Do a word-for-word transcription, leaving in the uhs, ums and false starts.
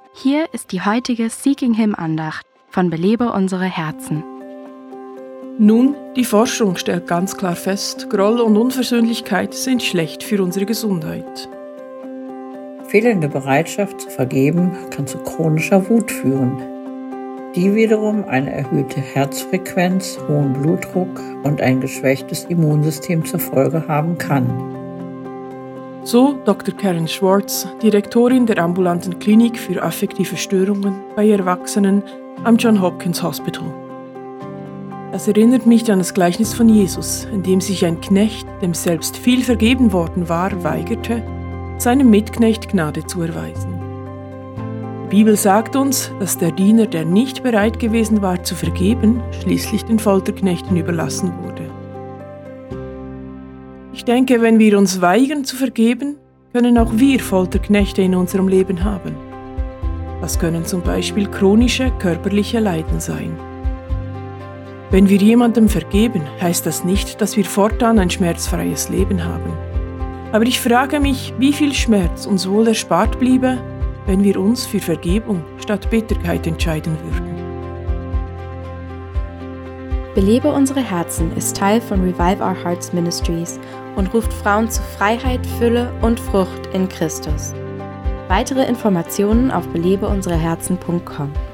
Hier ist die heutige Seeking Him Andacht von Belebe unsere Herzen. Nun, die Forschung stellt ganz klar fest, Groll und Unversöhnlichkeit sind schlecht für unsere Gesundheit. Fehlende Bereitschaft zu vergeben kann zu chronischer Wut führen, die wiederum eine erhöhte Herzfrequenz, hohen Blutdruck und ein geschwächtes Immunsystem zur Folge haben kann. So Doktor Karen Schwartz, Direktorin der ambulanten Klinik für affektive Störungen bei Erwachsenen am Johns Hopkins Hospital. Das erinnert mich an das Gleichnis von Jesus, in dem sich ein Knecht, dem selbst viel vergeben worden war, weigerte, seinem Mitknecht Gnade zu erweisen. Die Bibel sagt uns, dass der Diener, der nicht bereit gewesen war zu vergeben, schließlich den Folterknechten überlassen wurde. Ich denke, wenn wir uns weigern zu vergeben, können auch wir Folterknechte in unserem Leben haben. Das können zum Beispiel chronische körperliche Leiden sein. Wenn wir jemandem vergeben, heißt das nicht, dass wir fortan ein schmerzfreies Leben haben. Aber ich frage mich, wie viel Schmerz uns wohl erspart bliebe, wenn wir uns für Vergebung statt Bitterkeit entscheiden würden. Belebe unsere Herzen ist Teil von Revive Our Hearts Ministries und ruft Frauen zu Freiheit, Fülle und Frucht in Christus. Weitere Informationen auf belebe unsere herzen punkt com.